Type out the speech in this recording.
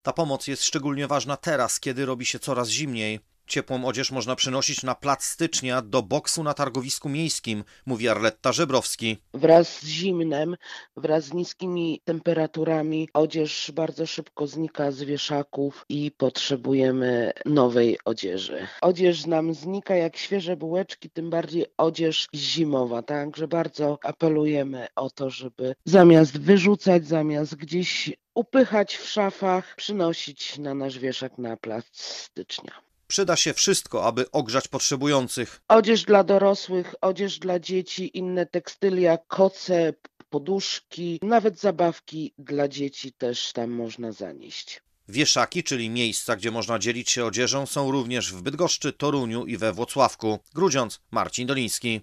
Ta pomoc jest szczególnie ważna teraz, kiedy robi się coraz zimniej. Ciepłą odzież można przynosić na plac Stycznia do boksu na targowisku miejskim, mówi Arletta Żebrowski. Wraz z zimnem, wraz z niskimi temperaturami odzież bardzo szybko znika z wieszaków i potrzebujemy nowej odzieży. Odzież nam znika jak świeże bułeczki, tym bardziej odzież zimowa, także bardzo apelujemy o to, żeby zamiast wyrzucać, zamiast gdzieś upychać w szafach, przynosić na nasz wieszak na plac Stycznia. Przyda się wszystko, aby ogrzać potrzebujących. Odzież dla dorosłych, odzież dla dzieci, inne tekstylia, koce, poduszki, nawet zabawki dla dzieci też tam można zanieść. Wieszaki, czyli miejsca, gdzie można dzielić się odzieżą, są również w Bydgoszczy, Toruniu i we Włocławku. Grudziądz, Marcin Doliński.